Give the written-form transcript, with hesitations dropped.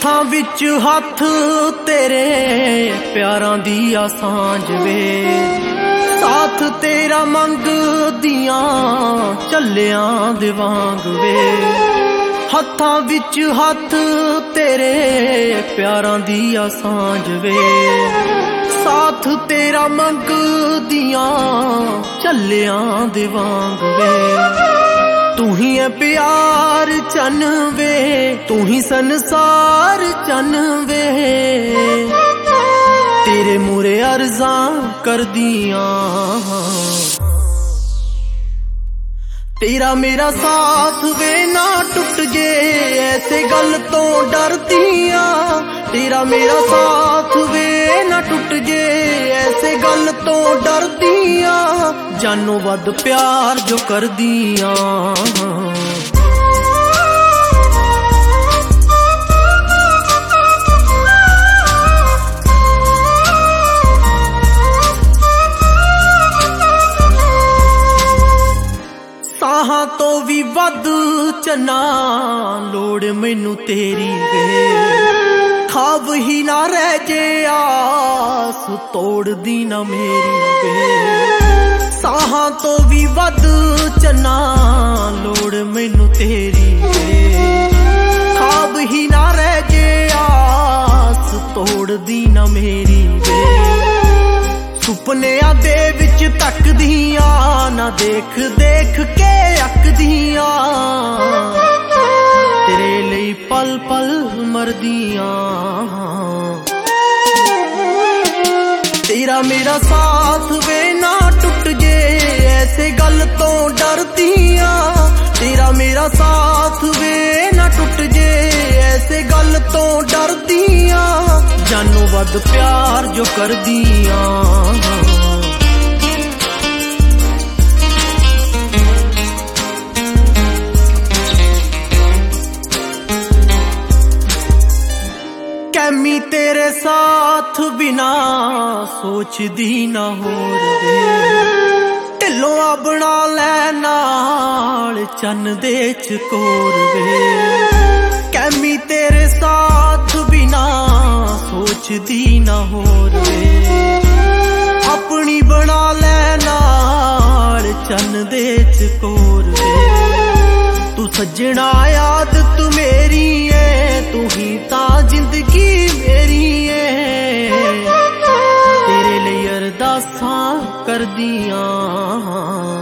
ਹੱਥਾਂ ਵਿੱਚ ਹੱਥ ਤੇਰੇ ਪਿਆਰਾਂ ਦੀ ਆ ਸਾਂਝ ਵੇ, ਸਾਥ ਤੇਰਾ ਮੰਗਦੀਆਂ ਚੱਲਿਆਂ ਦੇ ਵਾਂਗ ਵੇ। ਹੱਥਾਂ ਵਿੱਚ ਹੱਥ ਤੇਰੇ ਪਿਆਰਾਂ ਦੀ ਆ ਸਾਂਝ ਵੇ, ਸਾਥ ਤੇਰਾ ਮੰਗਦੀਆਂ ਚੱਲਿਆਂ ਦੇ ਵਾਂਗ ਵੇ। ਤੂੰ ਹੀ ਹੈ ਪਿਆਰ ਚੰਨ ਵੇ, ਤੂੰ ਹੀ ਸੰਸਾਰ ਚੰਨ ਵੇ, ਤੇਰੇ ਮੂਰੇ ਅਰਜ਼ਾਂ ਕਰਦੀਆਂ। ਤੇਰਾ ਮੇਰਾ ਸਾਥ ਵੇ ਨਾ ਟੁੱਟ ਜੇ ਐਸੇ ਗੱਲ ਤੋਂ ਡਰਦੀਆਂ, ਤੇਰਾ ਮੇਰਾ ਸਾਥ ਵੇ ਨਾ ਟੁੱਟ ਜੇ ਐਸੇ ਗੱਲ ਤੋਂ ਡਰਦੀਆਂ, ਜਾਨੋਂ ਵੱਧ ਪਿਆਰ ਜੋ ਕਰਦੀਆਂ। ਸਾਹਾਂ ਤੋਂ ਵੀ ਵੱਧ ਚੰਨਾ ਲੋੜ ਮੈਨੂੰ ਤੇਰੀ ਵੇ, ਖਾਬ ਹੀ ਨਾ ਰਹਿ ਜੇ ਆਸ ਤੋੜਦੀ ਨਾ ਮੇਰੀ ਵੇ। ਸਾਹਾਂ ਤੋਂ ਵੀ ਵੱਧ ਚੰਨਾ ਲੋੜ ਮੈਨੂੰ ਤੇਰੀ ਵੇ, ਖਾਬ ਹੀ ਨਾ ਰਹਿ ਜੇ ਆਸ ਤੋੜਦੀ ਨਾ ਮੇਰੀ ਵੇ। ਸੁਪਨਿਆਂ ਦੇ ਵਿੱਚ ਤੱਕਦੀਆਂ ਨਾ ਦੇਖ ਦੇਖ ਕੇ ਅੱਕਦੀਆਂ, ਤੇਰੇ ਲਈ ਪਲ ਪਲ ਮਰਦੀਆਂ। ਤੇਰਾ ਮੇਰਾ ਸਾਥ ਵੇ ਨਾ ਟੁੱਟ ਜੇ ਐਸੇ ਗੱਲ ਤੋਂ ਡਰਦੀਆਂ, ਤੇਰਾ ਮੇਰਾ ਸਾਥ ਵੇ ਨਾ ਟੁੱਟ ਜੇ ਐਸੇ ਗੱਲ ਤੋਂ ਡਰਦੀਆਂ, ਜਾਨੋਂ ਵੱਧ ਪਿਆਰ ਜੋ ਕਰਦੀਆਂ। ਕੈਮੀ ਤੇਰੇ ਸਾਥ ਬਿਨਾ ਸੋਚਦੀ ਨਾ ਹੋਰ ਵੇ, ਢਿੱਲੋਂ ਆ ਬਣਾ ਲੈ ਨਾਲ ਚੰਨ ਦੇ ਚਕੋਰ ਵੇ। ਕੈਮੀ ਤੇਰੇ ਸਾਥ ਬਿਨਾ ਸੋਚਦੀ ਨਾ ਹੋਰ ਵੇ, ਆਪਣੀ ਬਣਾ ਲੈ ਨਾਲ ਚੰਨ ਦੇ ਚਕੋਰ ਵੇ। ਤੂੰ ਸੱਜਣਾ ਆਦਤ ਮੇਰੀ ਏ, ਤੂੰ ਹੀ ਤਾਂ ਜ਼ਿੰਦਗੀ ਮੇਰੀ ਏ, ਤੇਰੇ ਲਈ ਅਰਦਾਸਾਂ ਕਰਦੀਆਂ।